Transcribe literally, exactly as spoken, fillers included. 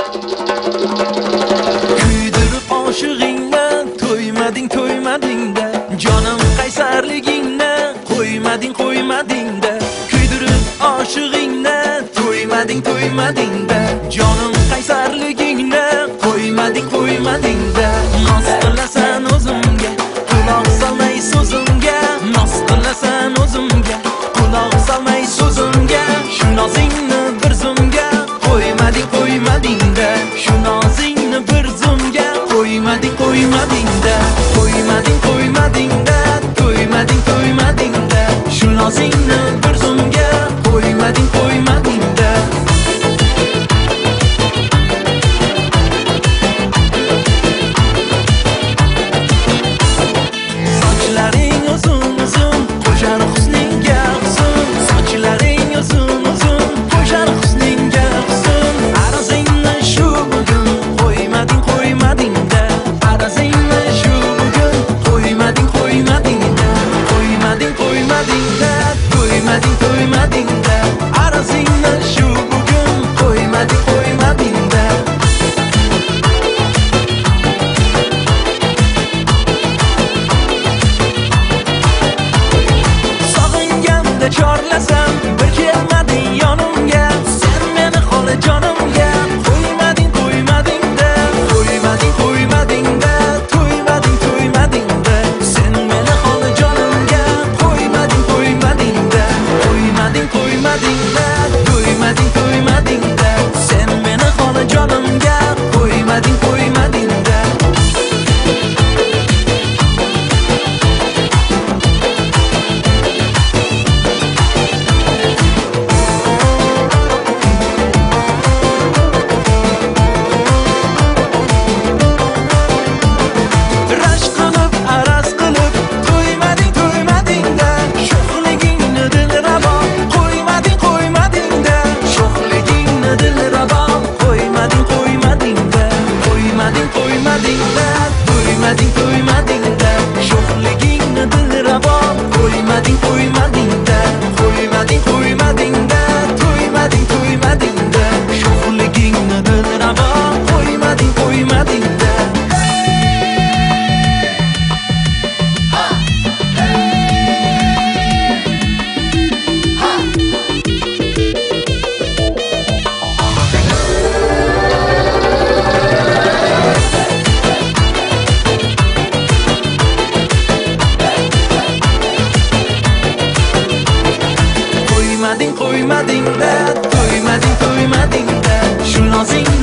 Kuydirib oshig'ingni to'ymading to'ymading-da, jonim qaysarligingni qo'ymading qo'ymading-da. Kuydirib oshig'ingni to'ymading to'ymading-da, jonim qaysarligingni qo'ymading qo'ymading-da. Noz qilasan o'zimga, quloq solmay so'zimga, noz qilasan o'zimga, quloq solmay so'zimga. Shu nozingni bir zumga qo'ymading qo'ymading-da, shu nozingni bir zumga qo'ymading qo'ymading-da, qo'ymading qo'ymading-da, to'ymading to'ymading-da, shu nozingni bir zumga qo'ymading qo'ymading-da. Sochlaring uzun uzun qo'shar husningga husn, sochlaring uzun uzun qo'shar husningga husn. Arazingni shu bugun qo'ymading qo'ymading-da, arazingni shu bugun qo'ymading qo'ymading-da, qo'ymading qo'ymading-da, to'ymading to'ymading-da, arazingni shu bugun qo'ymading qo'ymading-da. Sog'inganda chorlasam bir kelmading yonimga, sen meni xolajonimga qo'ymading qo'ymading-da, qo'ymading qo'ymading-da, to'ymading to'ymading-da, sen meni xolajonimga qo'ymading qo'ymading-da, qo'ymading qo'ymading-da, to'ymading to'ymading-da, sen meni xolajonimga qo'ymading qo'ymading-da. Rashk qilib, araz qilib, to'ymading to'ymading-da, sho'xligingni dilrabo qo'ymading qo'ymading-da, sho'xligingni dilrabo qo'ymading qo'ymading-da, qo'ymading qo'ymading-da, to'ymading to'ymading-da, sho'xligingni dilrabo qo'ymading qo'ymading-da, qo'ymading qo'ymading-da, to'ymading to'ymading-da, sho'xligingni dilrabo qo'ymading qo'ymading-da. Qo'ymading qo'ymading-da, to'ymading to'ymading-da, shu nozing